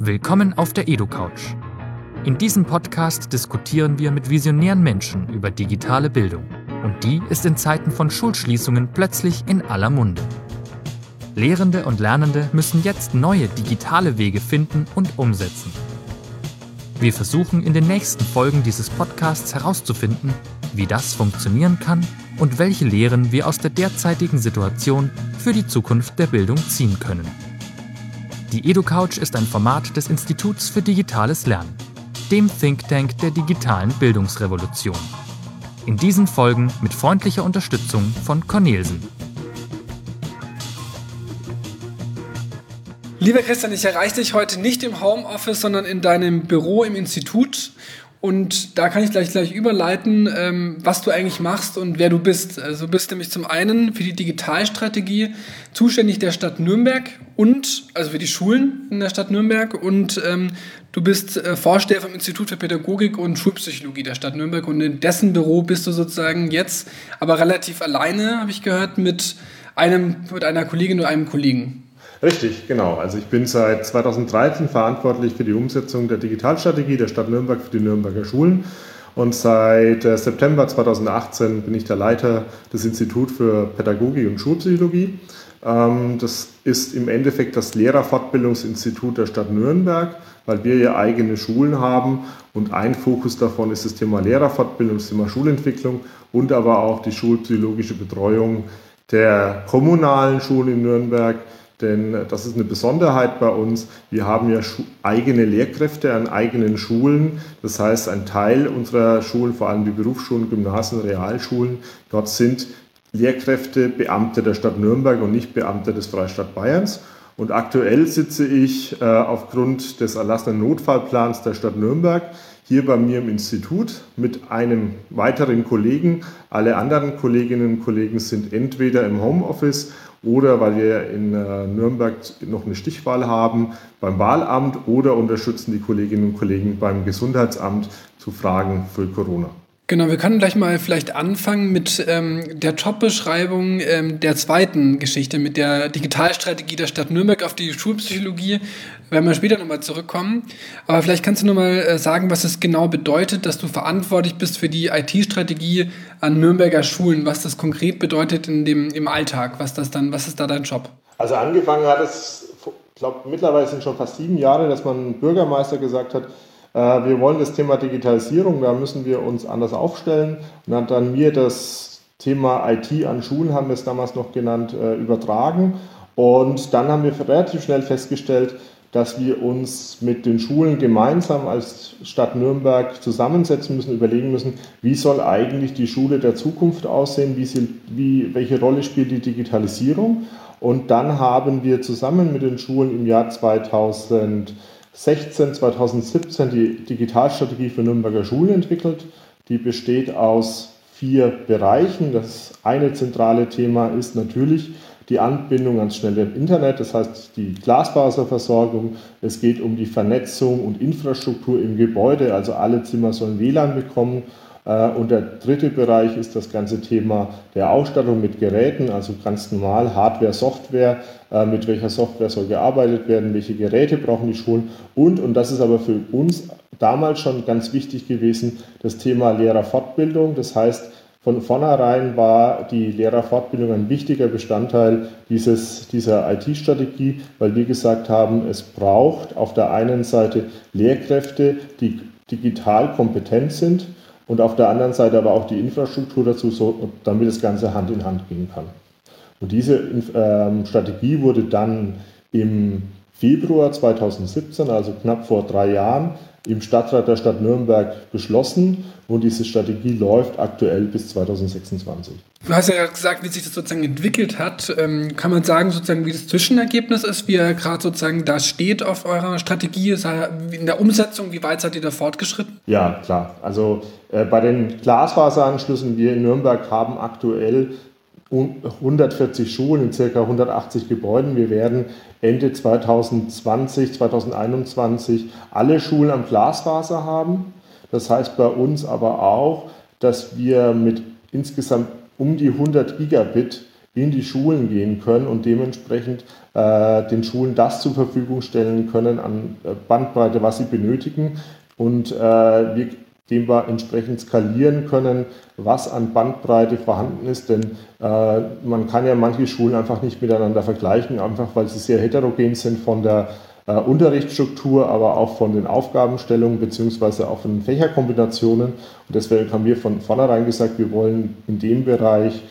Willkommen auf der EduCouch. In diesem Podcast diskutieren wir mit visionären Menschen über digitale Bildung. Und die ist in Zeiten von Schulschließungen plötzlich in aller Munde. Lehrende und Lernende müssen jetzt neue digitale Wege finden und umsetzen. Wir versuchen in den nächsten Folgen dieses Podcasts herauszufinden, wie das funktionieren kann und welche Lehren wir aus der derzeitigen Situation für die Zukunft der Bildung ziehen können. Die EduCouch ist ein Format des Instituts für digitales Lernen, dem Think Tank der digitalen Bildungsrevolution. In diesen Folgen mit freundlicher Unterstützung von Cornelsen. Lieber Christian, ich erreiche dich heute nicht im Homeoffice, sondern in deinem Büro im Institut. Und da kann ich gleich überleiten, was du eigentlich machst und wer du bist. Also du bist nämlich zum einen für die Digitalstrategie zuständig der Stadt Nürnberg also für die Schulen in der Stadt Nürnberg und du bist Vorsteher vom Institut für Pädagogik und Schulpsychologie der Stadt Nürnberg und in dessen Büro bist du sozusagen jetzt, aber relativ alleine, habe ich gehört, mit einer Kollegin oder einem Kollegen. Richtig, genau. Also ich bin seit 2013 verantwortlich für die Umsetzung der Digitalstrategie der Stadt Nürnberg für die Nürnberger Schulen und seit September 2018 bin ich der Leiter des Instituts für Pädagogik und Schulpsychologie. Das ist im Endeffekt das Lehrerfortbildungsinstitut der Stadt Nürnberg, weil wir ja eigene Schulen haben und ein Fokus davon ist das Thema Lehrerfortbildung, das Thema Schulentwicklung und aber auch die schulpsychologische Betreuung der kommunalen Schulen in Nürnberg. Denn das ist eine Besonderheit bei uns. Wir haben ja eigene Lehrkräfte an eigenen Schulen. Das heißt, ein Teil unserer Schulen, vor allem die Berufsschulen, Gymnasien, Realschulen, dort sind Lehrkräfte Beamte der Stadt Nürnberg und nicht Beamte des Freistaat Bayerns. Und aktuell sitze ich aufgrund des erlassenen Notfallplans der Stadt Nürnberg hier bei mir im Institut mit einem weiteren Kollegen. Alle anderen Kolleginnen und Kollegen sind entweder im Homeoffice oder weil wir in Nürnberg noch eine Stichwahl haben beim Wahlamt oder unterstützen die Kolleginnen und Kollegen beim Gesundheitsamt zu Fragen für Corona. Genau, wir können gleich mal vielleicht anfangen mit der Jobbeschreibung der zweiten Geschichte, mit der Digitalstrategie der Stadt Nürnberg auf die Schulpsychologie. Werden wir später nochmal zurückkommen. Aber vielleicht kannst du nochmal sagen, was es genau bedeutet, dass du verantwortlich bist für die IT-Strategie an Nürnberger Schulen, was das konkret bedeutet im Alltag, was ist da dein Job? Also angefangen hat es, ich glaube mittlerweile sind schon fast 7 Jahre, dass man Bürgermeister gesagt hat, wir wollen das Thema Digitalisierung, da müssen wir uns anders aufstellen. Und hat dann mir das Thema IT an Schulen, haben wir es damals noch genannt, übertragen. Und dann haben wir relativ schnell festgestellt, dass wir uns mit den Schulen gemeinsam als Stadt Nürnberg zusammensetzen müssen, überlegen müssen, wie soll eigentlich die Schule der Zukunft aussehen, welche Rolle spielt die Digitalisierung. Und dann haben wir zusammen mit den Schulen im Jahr 2017 die Digitalstrategie für Nürnberger Schulen entwickelt. Die besteht aus 4 Bereichen. Das eine zentrale Thema ist natürlich die Anbindung ans schnelle Internet, das heißt die Glasfaserversorgung. Es geht um die Vernetzung und Infrastruktur im Gebäude, also alle Zimmer sollen WLAN bekommen. Und der dritte Bereich ist das ganze Thema der Ausstattung mit Geräten, also ganz normal Hardware, Software, mit welcher Software soll gearbeitet werden, welche Geräte brauchen die Schulen und das ist aber für uns damals schon ganz wichtig gewesen, das Thema Lehrerfortbildung. Das heißt, von vornherein war die Lehrerfortbildung ein wichtiger Bestandteil dieser IT-Strategie, weil wir gesagt haben, es braucht auf der einen Seite Lehrkräfte, die digital kompetent sind, und auf der anderen Seite aber auch die Infrastruktur dazu, damit das Ganze Hand in Hand gehen kann. Und diese Strategie wurde dann im Februar 2017, also knapp vor 3 Jahren, im Stadtrat der Stadt Nürnberg beschlossen und diese Strategie läuft aktuell bis 2026. Du hast ja gesagt, wie sich das sozusagen entwickelt hat. Kann man sagen, sozusagen, wie das Zwischenergebnis ist, wie er gerade sozusagen da steht auf eurer Strategie, in der Umsetzung, wie weit seid ihr da fortgeschritten? Ja, klar. Also bei den Glasfaseranschlüssen, wir in Nürnberg haben aktuell 140 Schulen in ca. 180 Gebäuden. Wir werden Ende 2021 alle Schulen am Glasfaser haben. Das heißt bei uns aber auch, dass wir mit insgesamt um die 100 Gigabit in die Schulen gehen können und dementsprechend den Schulen das zur Verfügung stellen können an Bandbreite, was sie benötigen und wir entsprechend skalieren können, was an Bandbreite vorhanden ist, denn man kann ja manche Schulen einfach nicht miteinander vergleichen, einfach weil sie sehr heterogen sind von der Unterrichtsstruktur, aber auch von den Aufgabenstellungen beziehungsweise auch von den Fächerkombinationen. Und deswegen haben wir von vornherein gesagt, wir wollen in dem Bereich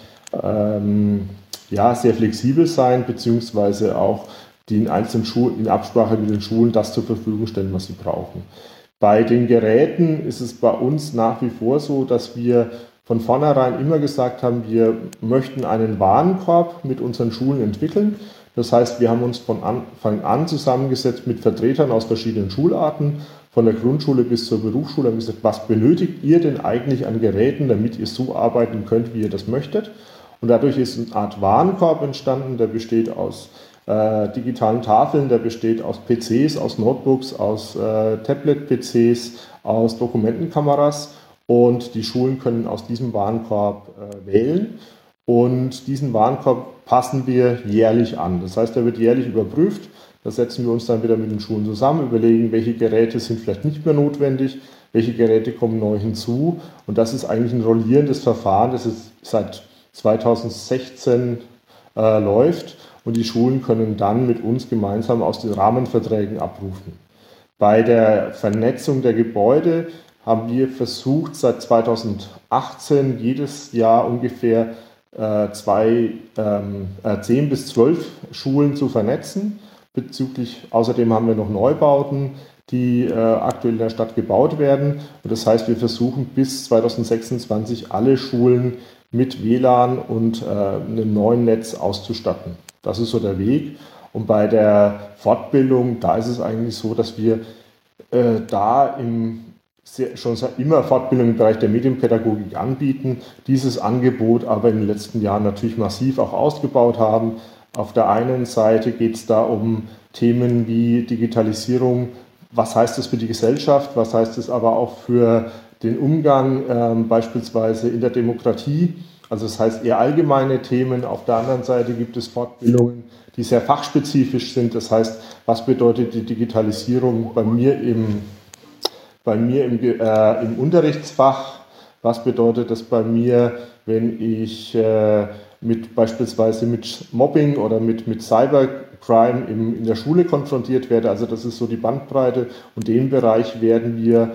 sehr flexibel sein, beziehungsweise auch den einzelnen Schulen in Absprache mit den Schulen das zur Verfügung stellen, was sie brauchen. Bei den Geräten ist es bei uns nach wie vor so, dass wir von vornherein immer gesagt haben, wir möchten einen Warenkorb mit unseren Schulen entwickeln. Das heißt, wir haben uns von Anfang an zusammengesetzt mit Vertretern aus verschiedenen Schularten, von der Grundschule bis zur Berufsschule, haben gesagt, was benötigt ihr denn eigentlich an Geräten, damit ihr so arbeiten könnt, wie ihr das möchtet. Und dadurch ist eine Art Warenkorb entstanden, der besteht aus digitalen Tafeln, der besteht aus PCs, aus Notebooks, aus Tablet-PCs, aus Dokumentenkameras und die Schulen können aus diesem Warenkorb wählen und diesen Warenkorb passen wir jährlich an. Das heißt, er wird jährlich überprüft, da setzen wir uns dann wieder mit den Schulen zusammen, überlegen, welche Geräte sind vielleicht nicht mehr notwendig, welche Geräte kommen neu hinzu und das ist eigentlich ein rollierendes Verfahren, das ist seit 2016 läuft. Und die Schulen können dann mit uns gemeinsam aus den Rahmenverträgen abrufen. Bei der Vernetzung der Gebäude haben wir versucht, seit 2018 jedes Jahr ungefähr 10 bis 12 Schulen zu vernetzen. Außerdem haben wir noch Neubauten, die aktuell in der Stadt gebaut werden. Und das heißt, wir versuchen bis 2026 alle Schulen mit WLAN und einem neuen Netz auszustatten. Das ist so der Weg. Und bei der Fortbildung, da ist es eigentlich so, dass wir schon seit immer Fortbildung im Bereich der Medienpädagogik anbieten, dieses Angebot aber in den letzten Jahren natürlich massiv auch ausgebaut haben. Auf der einen Seite geht es da um Themen wie Digitalisierung, was heißt das für die Gesellschaft, was heißt es aber auch für den Umgang beispielsweise in der Demokratie. Also das heißt eher allgemeine Themen. Auf der anderen Seite gibt es Fortbildungen, die sehr fachspezifisch sind. Das heißt, was bedeutet die Digitalisierung bei mir im Unterrichtsfach? Was bedeutet das bei mir, wenn ich beispielsweise mit Mobbing oder mit Cybercrime in der Schule konfrontiert werde? Also das ist so die Bandbreite und den Bereich werden wir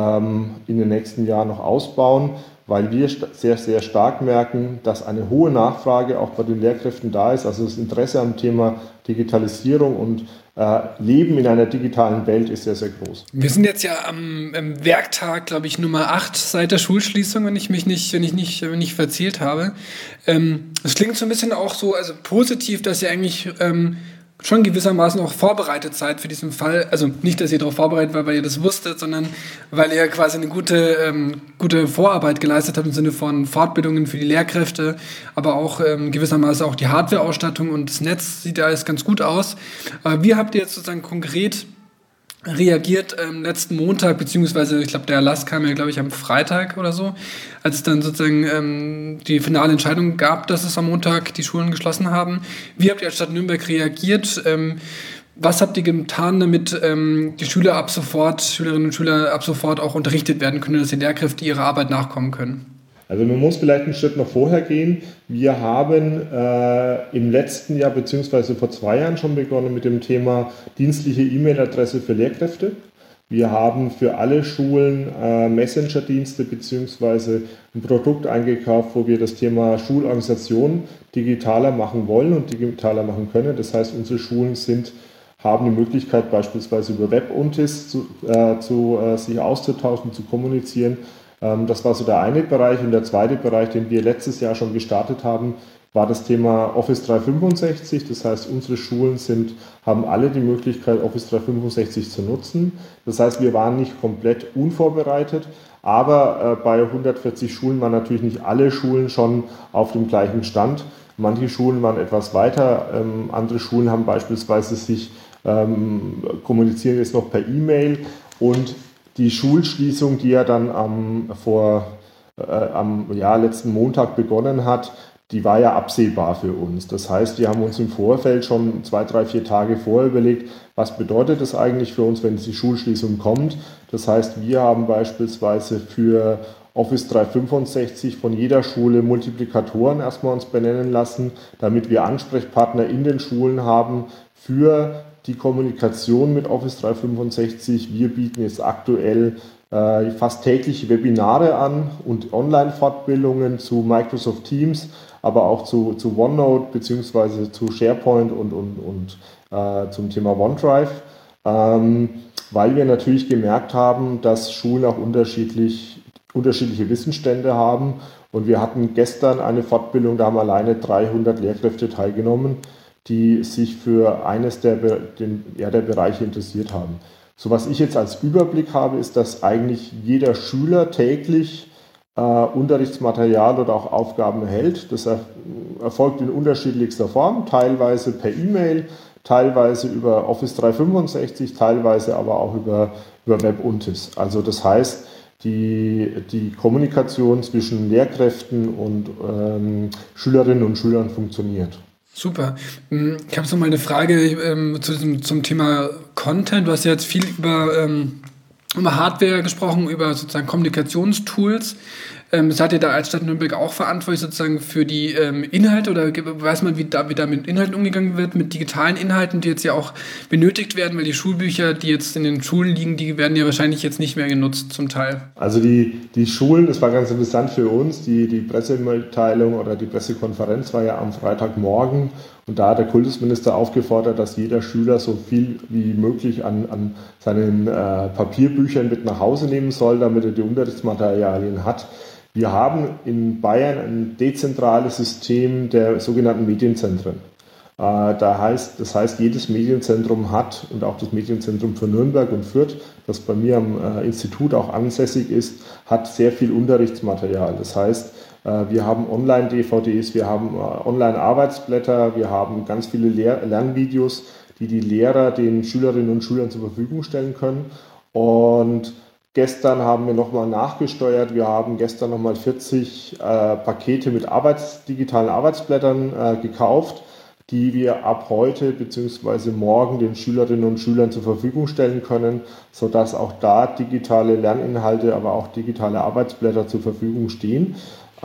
in den nächsten Jahren noch ausbauen, weil wir sehr, sehr stark merken, dass eine hohe Nachfrage auch bei den Lehrkräften da ist. Also das Interesse am Thema Digitalisierung und Leben in einer digitalen Welt ist sehr, sehr groß. Wir sind jetzt ja am Werktag, glaube ich, Nummer 8 seit der Schulschließung, wenn ich nicht verzählt habe. Es klingt so ein bisschen auch so, also positiv, dass ihr eigentlich schon gewissermaßen auch vorbereitet seid für diesen Fall. Also nicht, dass ihr darauf vorbereitet war, weil ihr das wusstet, sondern weil ihr quasi eine gute Vorarbeit geleistet habt im Sinne von Fortbildungen für die Lehrkräfte, aber auch gewissermaßen auch die Hardwareausstattung und das Netz sieht ja alles ganz gut aus. Aber wie habt ihr jetzt sozusagen konkret reagiert letzten Montag, beziehungsweise ich glaube, der Erlass kam ja, glaube ich, am Freitag oder so, als es dann sozusagen die finale Entscheidung gab, dass es am Montag die Schulen geschlossen haben. Wie habt ihr als Stadt Nürnberg reagiert? Was habt ihr getan, damit die Schülerinnen und Schüler ab sofort auch unterrichtet werden können, dass die Lehrkräfte ihrer Arbeit nachkommen können? Also man muss vielleicht einen Schritt noch vorher gehen. Wir haben im letzten Jahr bzw. vor 2 Jahren schon begonnen mit dem Thema dienstliche E-Mail-Adresse für Lehrkräfte. Wir haben für alle Schulen Messenger-Dienste bzw. ein Produkt eingekauft, wo wir das Thema Schulorganisation digitaler machen wollen und digitaler machen können. Das heißt, unsere Schulen haben die Möglichkeit, beispielsweise über Web-Untis sich auszutauschen, zu kommunizieren. Das war so der eine Bereich. Und der zweite Bereich, den wir letztes Jahr schon gestartet haben, war das Thema Office 365. Das heißt, unsere Schulen haben alle die Möglichkeit, Office 365 zu nutzen. Das heißt, wir waren nicht komplett unvorbereitet, aber bei 140 Schulen waren natürlich nicht alle Schulen schon auf dem gleichen Stand. Manche Schulen waren etwas weiter, andere Schulen haben beispielsweise kommunizieren jetzt noch per E-Mail und die Schulschließung, die ja dann am letzten Montag begonnen hat, die war ja absehbar für uns. Das heißt, wir haben uns im Vorfeld schon 2, 3, 4 Tage vorher überlegt, was bedeutet das eigentlich für uns, wenn die Schulschließung kommt. Das heißt, wir haben beispielsweise für Office 365 von jeder Schule Multiplikatoren erstmal uns benennen lassen, damit wir Ansprechpartner in den Schulen haben für die Kommunikation mit Office 365. Wir bieten jetzt aktuell fast tägliche Webinare an und Online-Fortbildungen zu Microsoft Teams, aber auch zu OneNote bzw. zu SharePoint und zum Thema OneDrive, weil wir natürlich gemerkt haben, dass Schulen auch unterschiedliche Wissensstände haben. Und wir hatten gestern eine Fortbildung, da haben alleine 300 Lehrkräfte teilgenommen, die sich für eines der Bereiche interessiert haben. So, was ich jetzt als Überblick habe, ist, dass eigentlich jeder Schüler täglich Unterrichtsmaterial oder auch Aufgaben erhält. Das erfolgt in unterschiedlichster Form, teilweise per E-Mail, teilweise über Office 365, teilweise aber auch über WebUntis. Also das heißt, die Kommunikation zwischen Lehrkräften und Schülerinnen und Schülern funktioniert. Super. Ich habe so mal eine Frage zum Thema Content. Du hast ja jetzt viel über Hardware gesprochen, über sozusagen Kommunikationstools. Seid ihr da als Stadt Nürnberg auch verantwortlich sozusagen für die Inhalte oder weiß man, wie da mit Inhalten umgegangen wird, mit digitalen Inhalten, die jetzt ja auch benötigt werden, weil die Schulbücher, die jetzt in den Schulen liegen, die werden ja wahrscheinlich jetzt nicht mehr genutzt zum Teil. Also die Schulen, das war ganz interessant für uns, die Pressemitteilung oder die Pressekonferenz war ja am Freitagmorgen und da hat der Kultusminister aufgefordert, dass jeder Schüler so viel wie möglich an seinen Papierbüchern mit nach Hause nehmen soll, damit er die Unterrichtsmaterialien hat. Wir haben in Bayern ein dezentrales System der sogenannten Medienzentren. Das heißt, jedes Medienzentrum hat, und auch das Medienzentrum für Nürnberg und Fürth, das bei mir am Institut auch ansässig ist, hat sehr viel Unterrichtsmaterial. Das heißt, wir haben Online-DVDs, wir haben Online-Arbeitsblätter, wir haben ganz viele Lernvideos, die Lehrer den Schülerinnen und Schülern zur Verfügung stellen können. Und gestern haben wir nochmal nachgesteuert. Wir haben gestern nochmal 40 Pakete mit digitalen Arbeitsblättern gekauft, die wir ab heute bzw. morgen den Schülerinnen und Schülern zur Verfügung stellen können, sodass auch da digitale Lerninhalte, aber auch digitale Arbeitsblätter zur Verfügung stehen.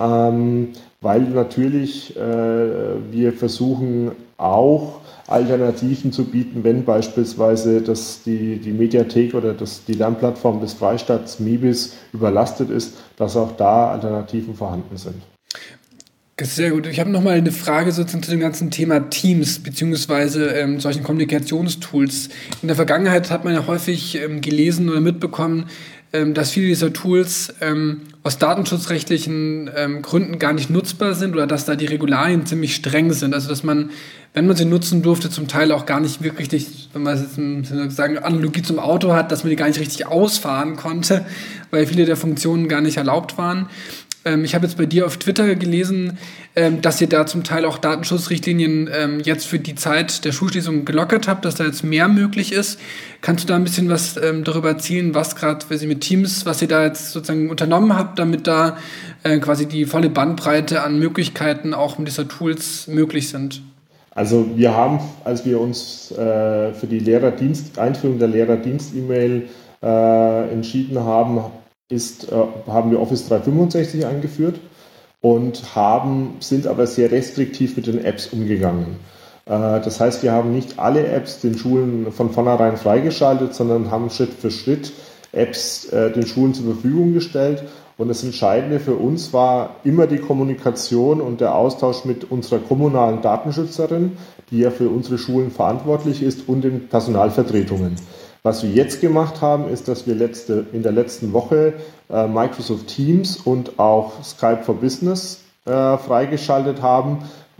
Weil natürlich wir versuchen auch Alternativen zu bieten, wenn beispielsweise die Mediathek oder die Lernplattform des Freistaats MIBIS überlastet ist, dass auch da Alternativen vorhanden sind. Sehr gut. Ich habe nochmal eine Frage sozusagen zu dem ganzen Thema Teams beziehungsweise solchen Kommunikationstools. In der Vergangenheit hat man ja häufig gelesen oder mitbekommen, dass viele dieser Tools aus datenschutzrechtlichen Gründen gar nicht nutzbar sind oder dass da die Regularien ziemlich streng sind. Also dass man, wenn man sie nutzen durfte, zum Teil auch gar nicht wirklich, wenn man jetzt sagen Analogie zum Auto hat, dass man die gar nicht richtig ausfahren konnte, weil viele der Funktionen gar nicht erlaubt waren. Ich habe jetzt bei dir auf Twitter gelesen, dass ihr da zum Teil auch Datenschutzrichtlinien jetzt für die Zeit der Schulschließung gelockert habt, dass da jetzt mehr möglich ist. Kannst du da ein bisschen was darüber erzählen, was gerade mit Teams, was ihr da jetzt sozusagen unternommen habt, damit da quasi die volle Bandbreite an Möglichkeiten auch mit dieser Tools möglich sind? Also wir haben, als wir uns für die Einführung der Lehrerdienst-E-Mail entschieden haben, haben wir Office 365 eingeführt und sind aber sehr restriktiv mit den Apps umgegangen. Das heißt, wir haben nicht alle Apps den Schulen von vornherein freigeschaltet, sondern haben Schritt für Schritt Apps den Schulen zur Verfügung gestellt. Und das Entscheidende für uns war immer die Kommunikation und der Austausch mit unserer kommunalen Datenschützerin, die ja für unsere Schulen verantwortlich ist, und den Personalvertretungen. Was wir jetzt gemacht haben, ist, dass wir in der letzten Woche Microsoft Teams und auch Skype for Business freigeschaltet haben,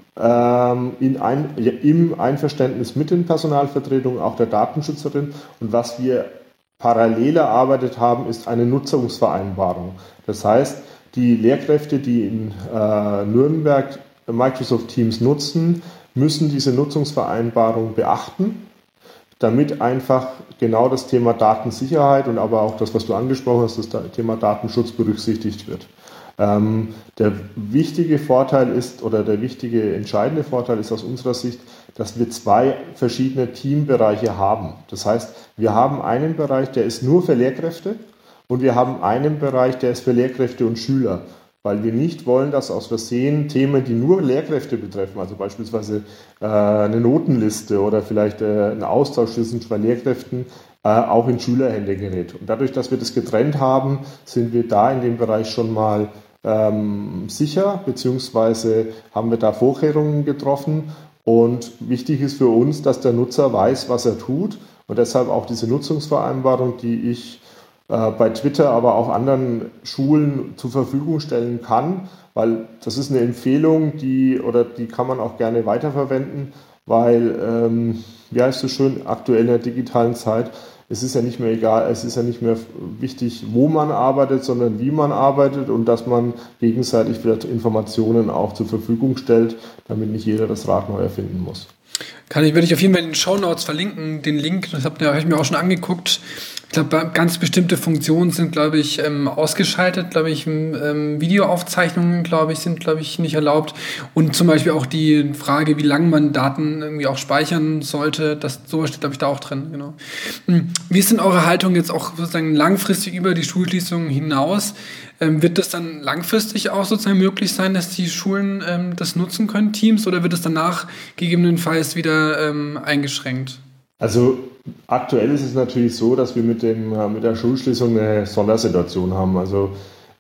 im Einverständnis mit den Personalvertretungen, auch der Datenschützerin. Und was wir parallel erarbeitet haben, ist eine Nutzungsvereinbarung. Das heißt, die Lehrkräfte, die in Nürnberg Microsoft Teams nutzen, müssen diese Nutzungsvereinbarung beachten, damit einfach genau das Thema Datensicherheit und aber auch das, was du angesprochen hast, das Thema Datenschutz berücksichtigt wird. Der wichtige Vorteil ist, oder der wichtige entscheidende Vorteil ist aus unserer Sicht, dass wir 2 verschiedene Teambereiche haben. Das heißt, wir haben einen Bereich, der ist nur für Lehrkräfte, und wir haben einen Bereich, der ist für Lehrkräfte und Schüler. Weil wir nicht wollen, dass aus Versehen Themen, die nur Lehrkräfte betreffen, also beispielsweise eine Notenliste oder vielleicht ein Austausch zwischen 2 Lehrkräften, auch in Schülerhände gerät. Und dadurch, dass wir das getrennt haben, sind wir da in dem Bereich schon mal sicher, beziehungsweise haben wir da Vorkehrungen getroffen. Und wichtig ist für uns, dass der Nutzer weiß, was er tut, und deshalb auch diese Nutzungsvereinbarung, die ich bei Twitter, aber auch anderen Schulen zur Verfügung stellen kann, weil das ist eine Empfehlung, die kann man auch gerne weiterverwenden, weil, wie heißt es so schön, aktuell in der digitalen Zeit, es ist ja nicht mehr egal, es ist ja nicht mehr wichtig, wo man arbeitet, sondern wie man arbeitet, und dass man gegenseitig vielleicht Informationen auch zur Verfügung stellt, damit nicht jeder das Rad neu erfinden muss. Werde ich auf jeden Fall in den Shownotes verlinken, den Link, das habe ich mir auch schon angeguckt. Ich glaube, ganz bestimmte Funktionen sind, glaube ich, ausgeschaltet. Glaube ich, Videoaufzeichnungen, sind, nicht erlaubt. Und zum Beispiel auch die Frage, wie lange man Daten irgendwie auch speichern sollte, sowas steht, glaube ich, da auch drin. Genau. Wie ist denn eure Haltung jetzt auch sozusagen langfristig über die Schulschließung hinaus? Wird das dann langfristig auch sozusagen möglich sein, dass die Schulen das nutzen können, Teams, oder wird es danach gegebenenfalls wieder eingeschränkt? Also aktuell ist es natürlich so, dass wir mit der Schulschließung eine Sondersituation haben. Also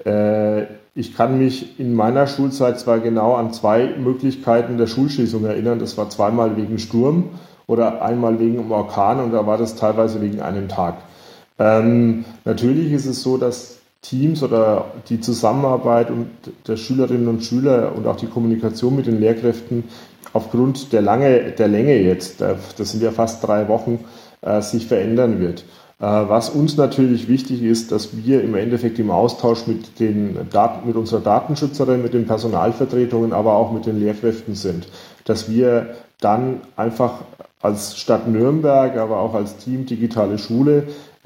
ich kann mich in meiner Schulzeit zwar genau an 2 Möglichkeiten der Schulschließung erinnern. Das war 2-mal wegen Sturm oder einmal wegen einem Orkan, und da war das teilweise wegen einem Tag. Natürlich ist es so, dass Teams oder die Zusammenarbeit und der Schülerinnen und Schüler und auch die Kommunikation mit den Lehrkräften aufgrund der Länge jetzt, das sind ja fast 3 Wochen, sich verändern wird. Was uns natürlich wichtig ist, dass wir im Endeffekt im Austausch mit unserer Datenschützerin, mit den Personalvertretungen, aber auch mit den Lehrkräften sind, dass wir dann einfach als Stadt Nürnberg, aber auch als Team Digitale Schule,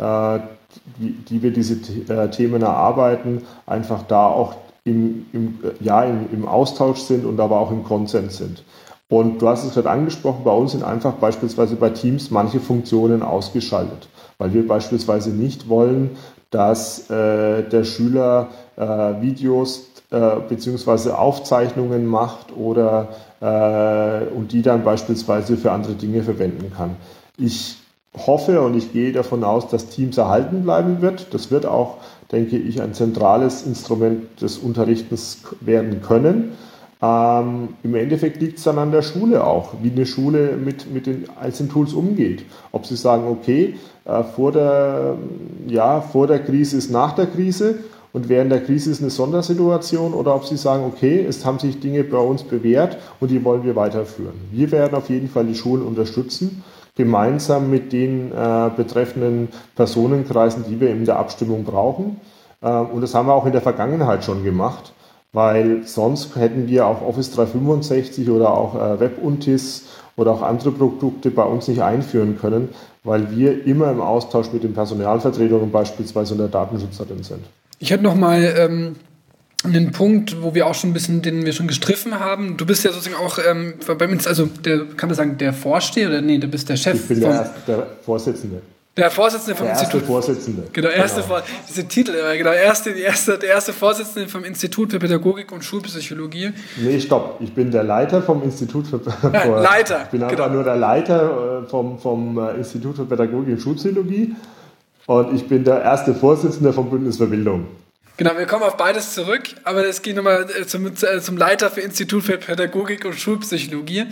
die wir diese Themen erarbeiten, einfach da auch im Austausch sind und aber auch im Konsens sind. Und du hast es gerade angesprochen, bei uns sind einfach beispielsweise bei Teams manche Funktionen ausgeschaltet, weil wir beispielsweise nicht wollen, dass der Schüler Videos bzw. Aufzeichnungen macht oder und die dann beispielsweise für andere Dinge verwenden kann. Ich hoffe und ich gehe davon aus, dass Teams erhalten bleiben wird. Das wird auch, denke ich, ein zentrales Instrument des Unterrichtens werden können. Im Endeffekt liegt es dann an der Schule auch, wie eine Schule mit den einzelnen Tools umgeht. Ob sie sagen, okay, vor der Krise ist nach der Krise und während der Krise ist eine Sondersituation, oder ob sie sagen, okay, es haben sich Dinge bei uns bewährt und die wollen wir weiterführen. Wir werden auf jeden Fall die Schulen unterstützen, gemeinsam mit den betreffenden Personenkreisen, die wir in der Abstimmung brauchen. Und das haben wir auch in der Vergangenheit schon gemacht, weil sonst hätten wir auch Office 365 oder auch WebUntis oder auch andere Produkte bei uns nicht einführen können, weil wir immer im Austausch mit den Personalvertretungen beispielsweise und der Datenschützerin sind. Ich hätte noch mal einen Punkt, wo wir auch schon ein bisschen, den wir schon gestriffen haben. Du bist ja sozusagen auch bei uns, also kann man sagen, der Vorsteher oder nee, du bist der Chef. Ich bin der Vorsitzende. Der Vorsitzende vom Institut. Der erste Vorsitzende. Genau, diese Titel, genau, der erste Vorsitzende vom Institut für Pädagogik und Schulpsychologie. Nee, stopp. Ich bin der Leiter vom Institut für Leiter. Ich bin einfach nur der Leiter vom Institut für Pädagogik und Schulpsychologie. Und ich bin der erste Vorsitzende vom Bündnis für Bildung. Genau, wir kommen auf beides zurück, aber es geht nochmal zum Leiter für Institut für Pädagogik und Schulpsychologie.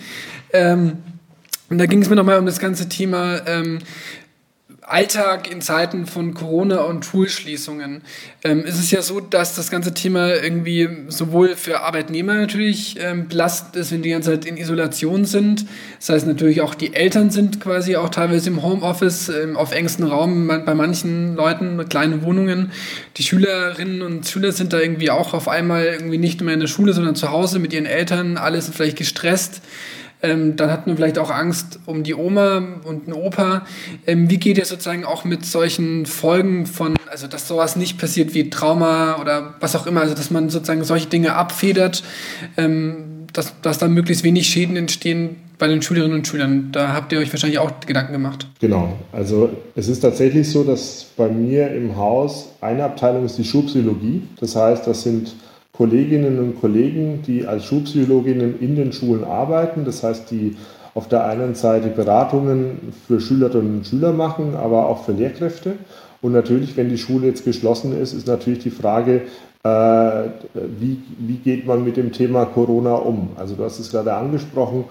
Und da ging es mir nochmal um das ganze Thema Alltag in Zeiten von Corona und Schulschließungen. Ist es ja so, dass das ganze Thema irgendwie sowohl für Arbeitnehmer natürlich belastend ist, wenn die ganze Zeit in Isolation sind. Das heißt natürlich auch die Eltern sind quasi auch teilweise im Homeoffice, auf engstem Raum, bei manchen Leuten mit kleinen Wohnungen. Die Schülerinnen und Schüler sind da irgendwie auch auf einmal irgendwie nicht mehr in der Schule, sondern zu Hause mit ihren Eltern. Alle sind vielleicht gestresst. dann hat man vielleicht auch Angst um die Oma und den Opa. Wie geht ihr sozusagen auch mit solchen Folgen von, also dass sowas nicht passiert wie Trauma oder was auch immer, also dass man sozusagen solche Dinge abfedert, dass da möglichst wenig Schäden entstehen bei den Schülerinnen und Schülern. Da habt ihr euch wahrscheinlich auch Gedanken gemacht. Genau, also es ist tatsächlich so, dass bei mir im Haus eine Abteilung ist die Schulpsychologie. Das heißt, das sind Kolleginnen und Kollegen, die als Schulpsychologinnen in den Schulen arbeiten. Das heißt, die auf der einen Seite Beratungen für Schülerinnen und Schüler machen, aber auch für Lehrkräfte. Und natürlich, wenn die Schule jetzt geschlossen ist, ist natürlich die Frage, wie geht man mit dem Thema Corona um? Also du hast es gerade angesprochen,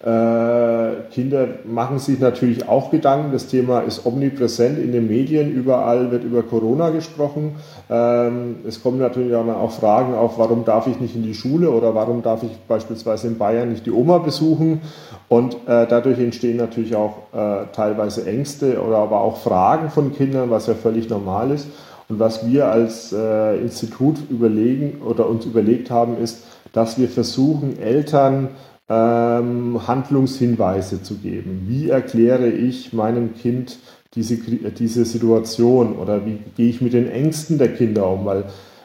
Kinder machen sich natürlich auch Gedanken. Das Thema ist omnipräsent in den Medien. Überall wird über Corona gesprochen. Es kommen natürlich auch Fragen auf, warum darf ich nicht in die Schule oder warum darf ich beispielsweise in Bayern nicht die Oma besuchen? Und dadurch entstehen natürlich auch teilweise Ängste oder aber auch Fragen von Kindern, was ja völlig normal ist. Und was wir als Institut uns überlegt haben, ist, dass wir versuchen, Eltern Handlungshinweise zu geben. Wie erkläre ich meinem Kind diese Situation oder wie gehe ich mit den Ängsten der Kinder um? Weil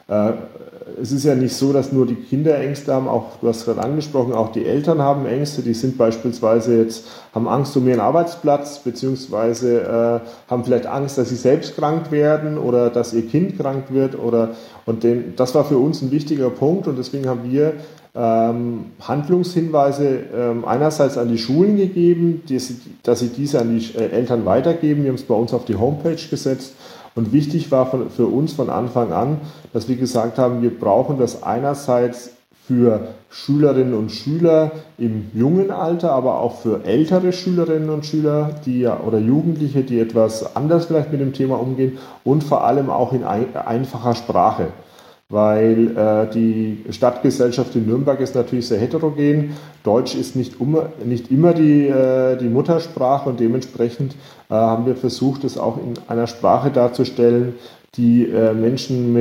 es ist ja nicht so, dass nur die Kinder Ängste haben, auch du hast gerade angesprochen, auch die Eltern haben Ängste, die sind beispielsweise haben Angst um ihren Arbeitsplatz, beziehungsweise haben vielleicht Angst, dass sie selbst krank werden oder dass ihr Kind krank wird das war für uns ein wichtiger Punkt und deswegen haben wir Handlungshinweise einerseits an die Schulen gegeben, dass sie diese an die Eltern weitergeben. Wir haben es bei uns auf die Homepage gesetzt. Und wichtig war für uns von Anfang an, dass wir gesagt haben, wir brauchen das einerseits für Schülerinnen und Schüler im jungen Alter, aber auch für ältere Schülerinnen und Schüler oder Jugendliche, die etwas anders vielleicht mit dem Thema umgehen und vor allem auch in einfacher Sprache. Weil die Stadtgesellschaft in Nürnberg ist natürlich sehr heterogen. Deutsch ist nicht immer die Muttersprache und dementsprechend haben wir versucht, es auch in einer Sprache darzustellen, die Menschen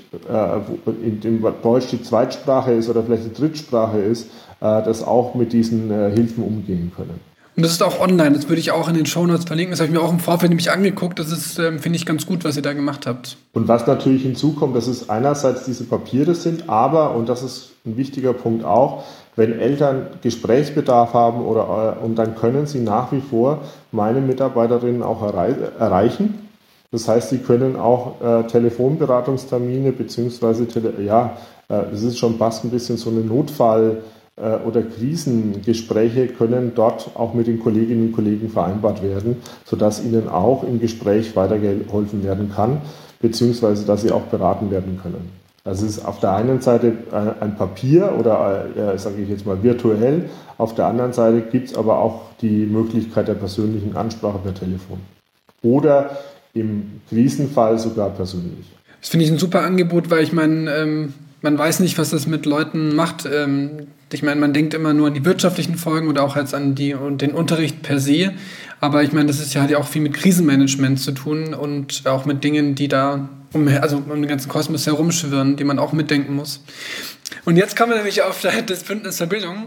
in dem Deutsch die Zweitsprache ist oder vielleicht die Drittsprache ist, das auch mit diesen Hilfen umgehen können. Und das ist auch online, das würde ich auch in den Shownotes verlinken. Das habe ich mir auch im Vorfeld nämlich angeguckt. Das ist, finde ich, ganz gut, was ihr da gemacht habt. Und was natürlich hinzukommt, dass es einerseits diese Papiere sind, aber, und das ist ein wichtiger Punkt auch, wenn Eltern Gesprächsbedarf haben und dann können sie nach wie vor meine Mitarbeiterinnen auch erreichen. Das heißt, sie können auch Telefonberatungstermine beziehungsweise, das ist schon fast ein bisschen so eine Notfall- oder Krisengespräche können dort auch mit den Kolleginnen und Kollegen vereinbart werden, sodass ihnen auch im Gespräch weitergeholfen werden kann, beziehungsweise dass sie auch beraten werden können. Also es ist auf der einen Seite ein Papier oder, sage ich jetzt mal, virtuell, auf der anderen Seite gibt es aber auch die Möglichkeit der persönlichen Ansprache per Telefon. Oder im Krisenfall sogar persönlich. Das finde ich ein super Angebot, weil ich meine, man weiß nicht, was das mit Leuten macht. Ich meine, man denkt immer nur an die wirtschaftlichen Folgen oder auch jetzt an den Unterricht per se. Aber ich meine, das ist ja halt auch viel mit Krisenmanagement zu tun und auch mit Dingen, die da um den ganzen Kosmos herumschwirren, die man auch mitdenken muss. Und jetzt kommen wir nämlich auf das Bündnis zur Bildung.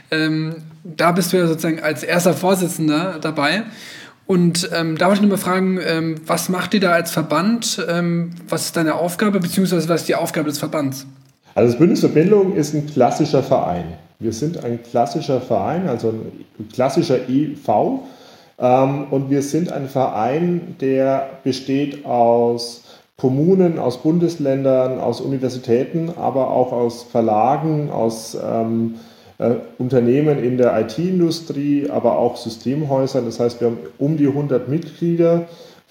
Da bist du ja sozusagen als erster Vorsitzender dabei. Und da wollte ich nur mal fragen, was macht ihr da als Verband? Was ist deine Aufgabe, beziehungsweise was ist die Aufgabe des Verbands? Also das Bündnis zur Bildung ist ein klassischer Verein. Wir sind ein klassischer Verein, also ein klassischer e.V. Und wir sind ein Verein, der besteht aus Kommunen, aus Bundesländern, aus Universitäten, aber auch aus Verlagen, aus Unternehmen in der IT-Industrie, aber auch Systemhäusern. Das heißt, wir haben um die 100 Mitglieder,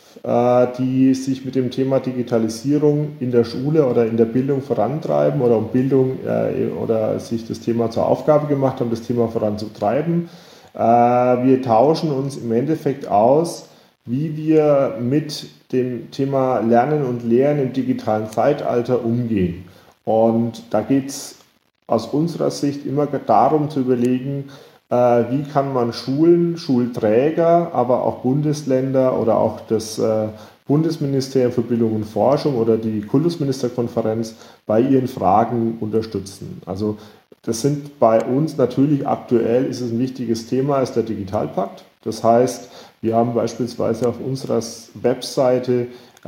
die sich mit dem Thema Digitalisierung in der Schule oder in der Bildung vorantreiben oder oder sich das Thema zur Aufgabe gemacht haben, das Thema voranzutreiben. Wir tauschen uns im Endeffekt aus, wie wir mit dem Thema Lernen und Lehren im digitalen Zeitalter umgehen. Und da geht es aus unserer Sicht immer darum zu überlegen, wie kann man Schulen, Schulträger, aber auch Bundesländer oder auch das Bundesministerium für Bildung und Forschung oder die Kultusministerkonferenz bei ihren Fragen unterstützen. Also das sind bei uns natürlich aktuell, ist es ein wichtiges Thema, ist der Digitalpakt. Das heißt, wir haben beispielsweise auf unserer Webseite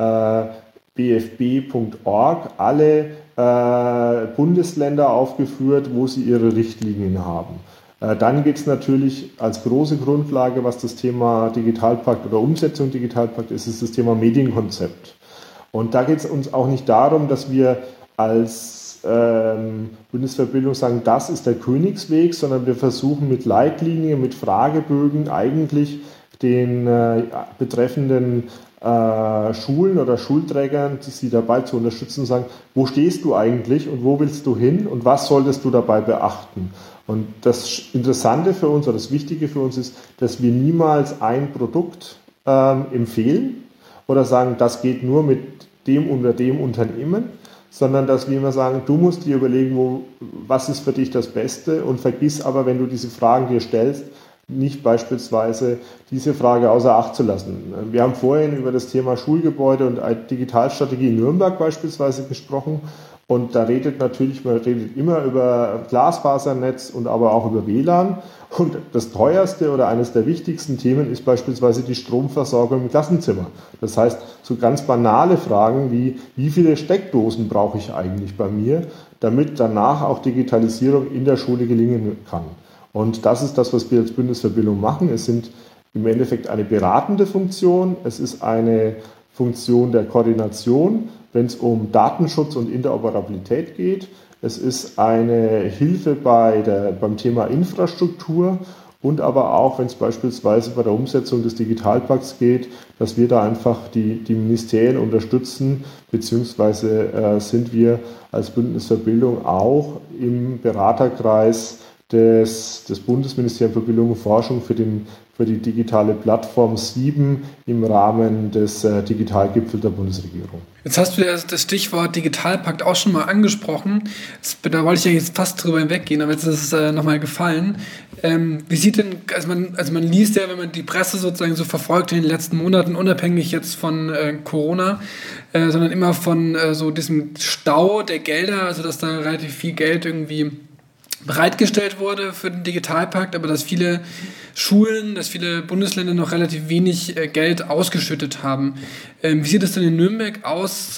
bfb.org alle Bundesländer aufgeführt, wo sie ihre Richtlinien haben. Dann geht es natürlich als große Grundlage, was das Thema Digitalpakt oder Umsetzung Digitalpakt ist das Thema Medienkonzept. Und da geht es uns auch nicht darum, dass wir als Bundesverbildung sagen, das ist der Königsweg, sondern wir versuchen mit Leitlinien, mit Fragebögen eigentlich den betreffenden Schulen oder Schulträgern, sie dabei zu unterstützen und sagen, wo stehst du eigentlich und wo willst du hin und was solltest du dabei beachten? Und das Interessante für uns oder das Wichtige für uns ist, dass wir niemals ein Produkt empfehlen oder sagen, das geht nur mit dem oder dem Unternehmen, sondern dass wir immer sagen, du musst dir überlegen, was ist für dich das Beste und vergiss aber, wenn du diese Fragen dir stellst, nicht beispielsweise diese Frage außer Acht zu lassen. Wir haben vorhin über das Thema Schulgebäude und Digitalstrategie in Nürnberg beispielsweise gesprochen und da man redet immer über Glasfasernetz und aber auch über WLAN und das teuerste oder eines der wichtigsten Themen ist beispielsweise die Stromversorgung im Klassenzimmer. Das heißt, so ganz banale Fragen wie viele Steckdosen brauche ich eigentlich bei mir, damit danach auch Digitalisierung in der Schule gelingen kann. Und das ist das, was wir als Bundesverbildung machen. Es sind im Endeffekt eine beratende Funktion, es ist eine Funktion der Koordination, wenn es um Datenschutz und Interoperabilität geht. Es ist eine Hilfe beim Thema Infrastruktur und aber auch, wenn es beispielsweise bei der Umsetzung des Digitalpakts geht, dass wir da einfach die Ministerien unterstützen, beziehungsweise sind wir als Bundesverbildung auch im Beraterkreis des Bundesministeriums für Bildung und Forschung für die digitale Plattform 7 im Rahmen des Digitalgipfels der Bundesregierung. Jetzt hast du ja das Stichwort Digitalpakt auch schon mal angesprochen. Da wollte ich ja jetzt fast drüber hinweggehen, aber jetzt ist es nochmal gefallen. Wie sieht denn, also man liest ja, wenn man die Presse sozusagen so verfolgt in den letzten Monaten, unabhängig jetzt von Corona, sondern immer von so diesem Stau der Gelder, also dass da relativ viel Geld irgendwie bereitgestellt wurde für den Digitalpakt, aber dass viele Schulen, dass viele Bundesländer noch relativ wenig Geld ausgeschüttet haben. Wie sieht es denn in Nürnberg aus?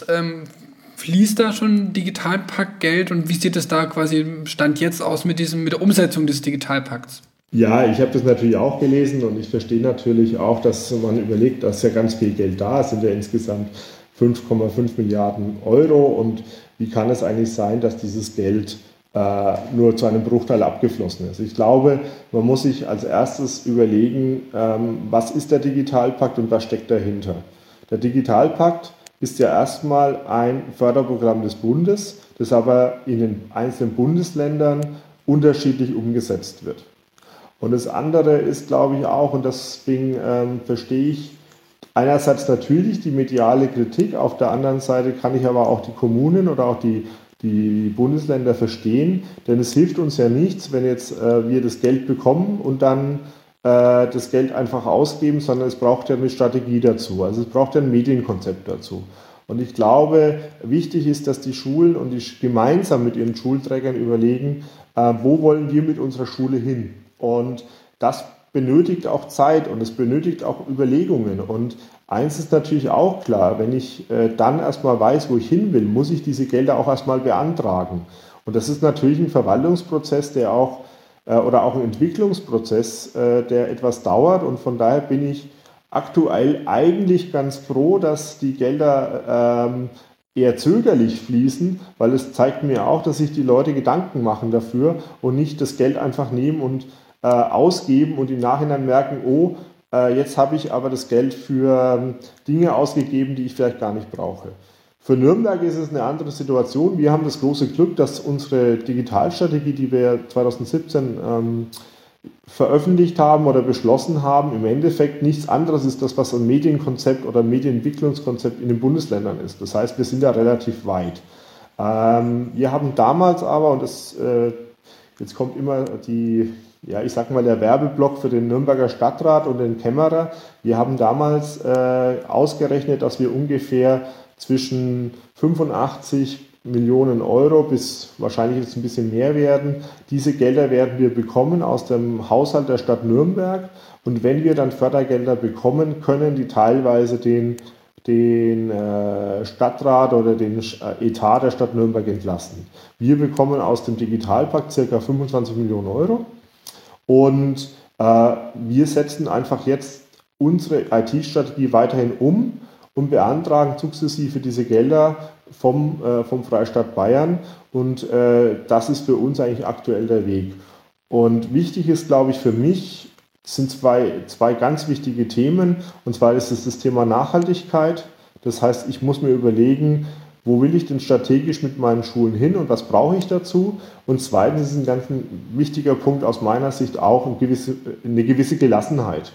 Fließt da schon Digitalpakt-Geld und wie sieht es da quasi Stand jetzt aus mit der Umsetzung des Digitalpakts? Ja, ich habe das natürlich auch gelesen und ich verstehe natürlich auch, dass man überlegt, dass ja ganz viel Geld da ist, sind ja insgesamt 5,5 Milliarden Euro und wie kann es eigentlich sein, dass dieses Geld nur zu einem Bruchteil abgeflossen ist. Ich glaube, man muss sich als erstes überlegen, was ist der Digitalpakt und was steckt dahinter. Der Digitalpakt ist ja erstmal ein Förderprogramm des Bundes, das aber in den einzelnen Bundesländern unterschiedlich umgesetzt wird. Und das andere ist, glaube ich, auch, und deswegen verstehe ich einerseits natürlich die mediale Kritik, auf der anderen Seite kann ich aber auch die Kommunen oder auch die Bundesländer verstehen, denn es hilft uns ja nichts, wenn jetzt wir das Geld bekommen und dann das Geld einfach ausgeben, sondern es braucht ja eine Strategie dazu, also es braucht ja ein Medienkonzept dazu. Und ich glaube, wichtig ist, dass die Schulen und die gemeinsam mit ihren Schulträgern überlegen, wo wollen wir mit unserer Schule hin? Und das benötigt auch Zeit und es benötigt auch Überlegungen. Und eins ist natürlich auch klar, wenn ich dann erstmal weiß, wo ich hin will, muss ich diese Gelder auch erstmal beantragen. Und das ist natürlich ein Verwaltungsprozess, der auch oder auch ein Entwicklungsprozess, der etwas dauert. Und von daher bin ich aktuell eigentlich ganz froh, dass die Gelder eher zögerlich fließen, weil es zeigt mir auch, dass sich die Leute Gedanken machen dafür und nicht das Geld einfach nehmen und ausgeben und im Nachhinein merken, oh, jetzt habe ich aber das Geld für Dinge ausgegeben, die ich vielleicht gar nicht brauche. Für Nürnberg ist es eine andere Situation. Wir haben das große Glück, dass unsere Digitalstrategie, die wir 2017 veröffentlicht haben oder beschlossen haben, im Endeffekt nichts anderes ist, das was ein Medienkonzept oder ein Medienentwicklungskonzept in den Bundesländern ist. Das heißt, wir sind da relativ weit. Wir haben damals aber, und jetzt kommt immer ja, ich sag mal, der Werbeblock für den Nürnberger Stadtrat und den Kämmerer. Wir haben damals ausgerechnet, dass wir ungefähr zwischen 85 Millionen Euro bis wahrscheinlich jetzt ein bisschen mehr werden. Diese Gelder werden wir bekommen aus dem Haushalt der Stadt Nürnberg. Und wenn wir dann Fördergelder bekommen, können die teilweise den Stadtrat oder den Etat der Stadt Nürnberg entlasten. Wir bekommen aus dem Digitalpakt ca. 25 Millionen Euro und wir setzen einfach jetzt unsere IT-Strategie weiterhin um und beantragen sukzessive diese Gelder vom Freistaat Bayern und das ist für uns eigentlich aktuell der Weg. Und wichtig ist, glaube ich, für mich, sind zwei ganz wichtige Themen, und zwar ist es das Thema Nachhaltigkeit. Das heißt, ich muss mir überlegen, wo will ich denn strategisch mit meinen Schulen hin und was brauche ich dazu? Und zweitens ist ein ganz wichtiger Punkt aus meiner Sicht auch eine gewisse Gelassenheit.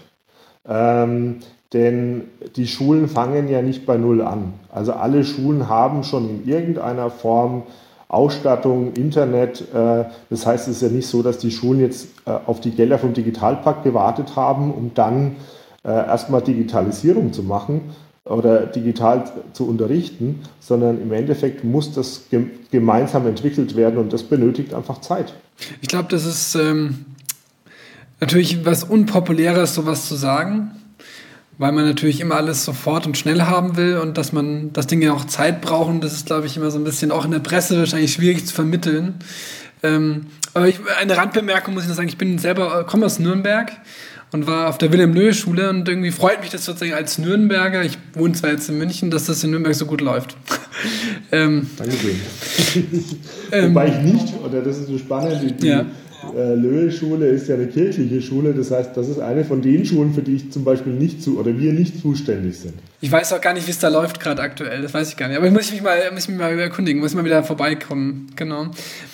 Denn die Schulen fangen ja nicht bei Null an. Also alle Schulen haben schon in irgendeiner Form Ausstattung, Internet. Das heißt, es ist ja nicht so, dass die Schulen jetzt auf die Gelder vom Digitalpakt gewartet haben, um dann erstmal Digitalisierung zu machen oder digital zu unterrichten, sondern im Endeffekt muss das gemeinsam entwickelt werden und das benötigt einfach Zeit. Ich glaube, das ist natürlich was Unpopuläres, sowas zu sagen, weil man natürlich immer alles sofort und schnell haben will und dass Dinge auch Zeit brauchen. Das ist, glaube ich, immer so ein bisschen auch in der Presse wahrscheinlich schwierig zu vermitteln. Aber eine Randbemerkung muss ich noch sagen, komme aus Nürnberg und war auf der Wilhelm-Löhe-Schule und irgendwie freut mich das sozusagen als Nürnberger, ich wohne zwar jetzt in München, dass das in Nürnberg so gut läuft. Dankeschön. Wobei ich nicht, oder das ist so spannend, die Löhe-Schule ist ja eine kirchliche Schule, das heißt, das ist eine von den Schulen, für die ich zum Beispiel wir nicht zuständig sind. Ich weiß auch gar nicht, wie es da läuft gerade aktuell, das weiß ich gar nicht, aber ich muss mich mal erkundigen, muss mal wieder vorbeikommen, genau.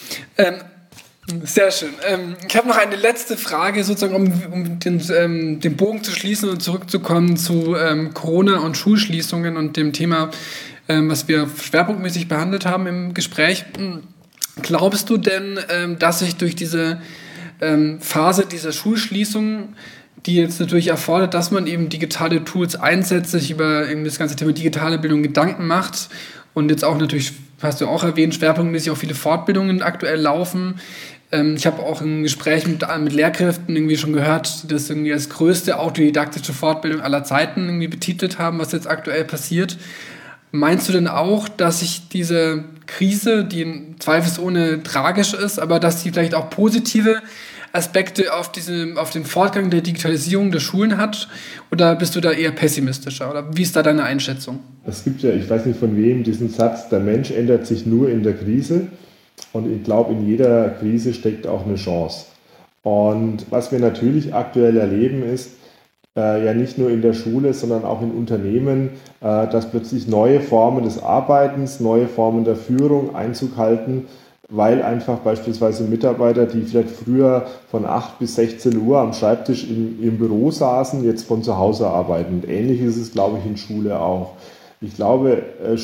Sehr schön. Ich habe noch eine letzte Frage, sozusagen, um den Bogen zu schließen und zurückzukommen zu Corona und Schulschließungen und dem Thema, was wir schwerpunktmäßig behandelt haben im Gespräch. Glaubst du denn, dass sich durch diese Phase dieser Schulschließung, die jetzt natürlich erfordert, dass man eben digitale Tools einsetzt, sich über das ganze Thema digitale Bildung Gedanken macht und jetzt auch natürlich, hast du auch erwähnt, schwerpunktmäßig auch viele Fortbildungen aktuell laufen. Ich habe auch ein Gespräch mit Lehrkräften irgendwie schon gehört, die das irgendwie als größte autodidaktische Fortbildung aller Zeiten irgendwie betitelt haben, was jetzt aktuell passiert. Meinst du denn auch, dass sich diese Krise, die zweifelsohne tragisch ist, aber dass sie vielleicht auch positive Aspekte auf den Fortgang der Digitalisierung der Schulen hat? Oder bist du da eher pessimistischer? Oder wie ist da deine Einschätzung? Es gibt ja, ich weiß nicht von wem, diesen Satz, der Mensch ändert sich nur in der Krise. Und ich glaube, in jeder Krise steckt auch eine Chance. Und was wir natürlich aktuell erleben ist, ja nicht nur in der Schule, sondern auch in Unternehmen, dass plötzlich neue Formen des Arbeitens, neue Formen der Führung Einzug halten, weil einfach beispielsweise Mitarbeiter, die vielleicht früher von 8 bis 16 Uhr am Schreibtisch im Büro saßen, jetzt von zu Hause arbeiten. Und ähnlich ist es, glaube ich, in Schule auch. Ich glaube,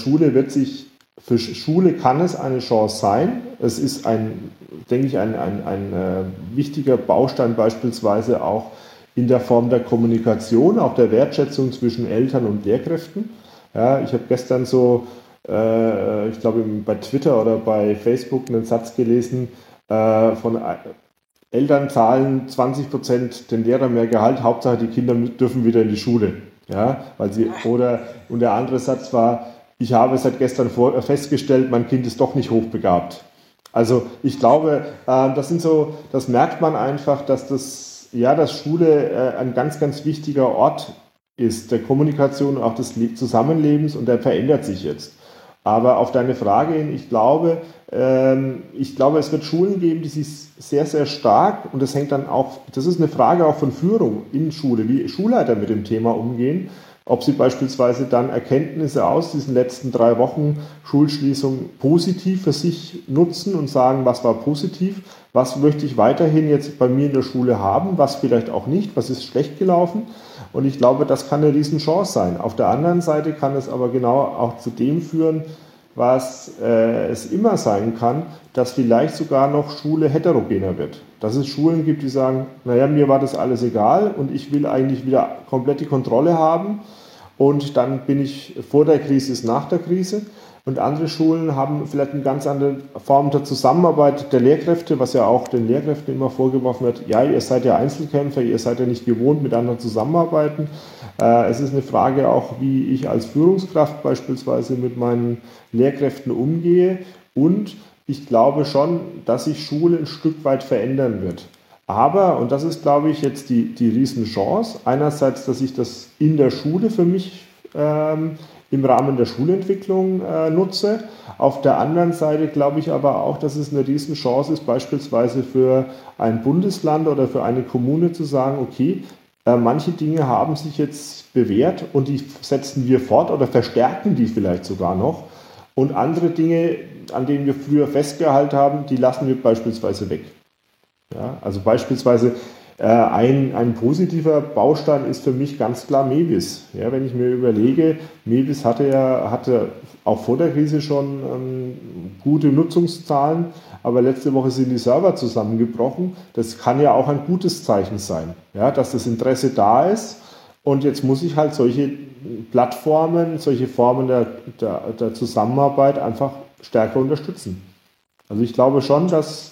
für Schule kann es eine Chance sein. Es ist denke ich, ein wichtiger Baustein beispielsweise auch in der Form der Kommunikation, auch der Wertschätzung zwischen Eltern und Lehrkräften. Ja, ich habe gestern ich glaube bei Twitter oder bei Facebook einen Satz gelesen, von Eltern zahlen 20% den Lehrern mehr Gehalt, Hauptsache die Kinder dürfen wieder in die Schule. Ja, und der andere Satz war, ich habe seit gestern festgestellt, mein Kind ist doch nicht hochbegabt. Also ich glaube, das merkt man einfach, dass Schule ein ganz, ganz wichtiger Ort ist, der Kommunikation und auch des Zusammenlebens, und der verändert sich jetzt. Aber auf deine Frage hin, ich glaube, es wird Schulen geben, die sich sehr, sehr stark, und das ist eine Frage auch von Führung in Schule, wie Schulleiter mit dem Thema umgehen, ob sie beispielsweise dann Erkenntnisse aus diesen letzten 3 Wochen Schulschließung positiv für sich nutzen und sagen, was war positiv, was möchte ich weiterhin jetzt bei mir in der Schule haben, was vielleicht auch nicht, was ist schlecht gelaufen. Und ich glaube, das kann eine Riesenchance sein. Auf der anderen Seite kann es aber genau auch zu dem führen, was es immer sein kann, dass vielleicht sogar noch Schule heterogener wird. Dass es Schulen gibt, die sagen, naja, mir war das alles egal und ich will eigentlich wieder komplett die Kontrolle haben und dann bin ich vor der Krise ist nach der Krise. Und andere Schulen haben vielleicht eine ganz andere Form der Zusammenarbeit der Lehrkräfte, was ja auch den Lehrkräften immer vorgeworfen wird. Ja, ihr seid ja Einzelkämpfer, ihr seid ja nicht gewohnt, miteinander zusammenarbeiten. Es ist eine Frage auch, wie ich als Führungskraft beispielsweise mit meinen Lehrkräften umgehe. Und ich glaube schon, dass sich Schule ein Stück weit verändern wird. Aber, und das ist, glaube ich, jetzt die Riesenchance, einerseits, dass ich das in der Schule für mich im Rahmen der Schulentwicklung nutze. Auf der anderen Seite glaube ich aber auch, dass es eine Riesenchance ist, beispielsweise für ein Bundesland oder für eine Kommune zu sagen, okay, manche Dinge haben sich jetzt bewährt und die setzen wir fort oder verstärken die vielleicht sogar noch. Und andere Dinge, an denen wir früher festgehalten haben, die lassen wir beispielsweise weg. Ja, also beispielsweise ein positiver Baustein ist für mich ganz klar Mebis. Ja, wenn ich mir überlege, Mebis hatte auch vor der Krise schon gute Nutzungszahlen, aber letzte Woche sind die Server zusammengebrochen. Das kann ja auch ein gutes Zeichen sein, ja, dass das Interesse da ist. Und jetzt muss ich halt solche Plattformen, solche Formen der Zusammenarbeit einfach stärker unterstützen. Also ich glaube schon, dass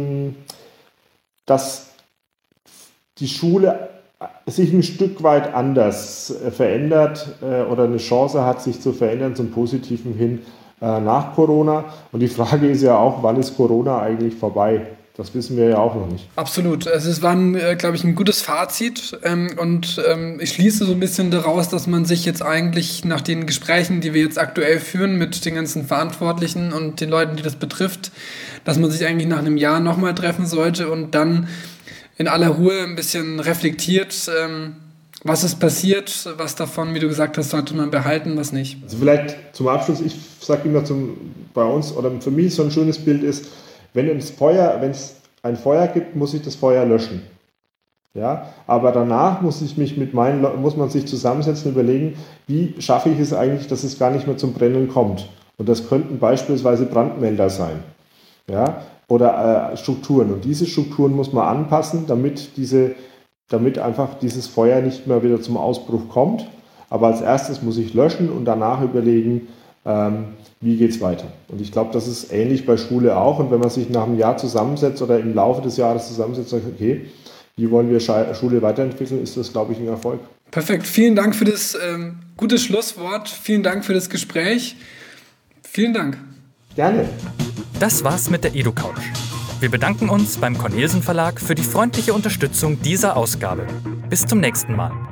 die Schule sich ein Stück weit anders verändert oder eine Chance hat, sich zu verändern zum Positiven hin nach Corona. Und die Frage ist ja auch, wann ist Corona eigentlich vorbei? Das wissen wir ja auch noch nicht. Absolut. Also es war, glaube ich, ein gutes Fazit. Und ich schließe so ein bisschen daraus, dass man sich jetzt eigentlich nach den Gesprächen, die wir jetzt aktuell führen mit den ganzen Verantwortlichen und den Leuten, die das betrifft, dass man sich eigentlich nach einem Jahr nochmal treffen sollte und dann in aller Ruhe ein bisschen reflektiert, was ist passiert, was davon, wie du gesagt hast, sollte man behalten, was nicht. Also vielleicht zum Abschluss, ich sage immer bei uns, oder für mich so ein schönes Bild ist, wenn es ein Feuer gibt, muss ich das Feuer löschen. Ja? Aber danach muss man sich zusammensetzen und überlegen, wie schaffe ich es eigentlich, dass es gar nicht mehr zum Brennen kommt. Und das könnten beispielsweise Brandmelder sein. Ja? Oder Strukturen. Und diese Strukturen muss man anpassen, damit einfach dieses Feuer nicht mehr wieder zum Ausbruch kommt. Aber als erstes muss ich löschen und danach überlegen, wie geht es weiter. Und ich glaube, das ist ähnlich bei Schule auch. Und wenn man sich nach einem Jahr zusammensetzt oder im Laufe des Jahres zusammensetzt und sagt, okay, wie wollen wir Schule weiterentwickeln, ist das, glaube ich, ein Erfolg. Perfekt. Vielen Dank für das gute Schlusswort. Vielen Dank für das Gespräch. Vielen Dank. Gerne. Das war's mit der EduCouch. Wir bedanken uns beim Cornelsen Verlag für die freundliche Unterstützung dieser Ausgabe. Bis zum nächsten Mal.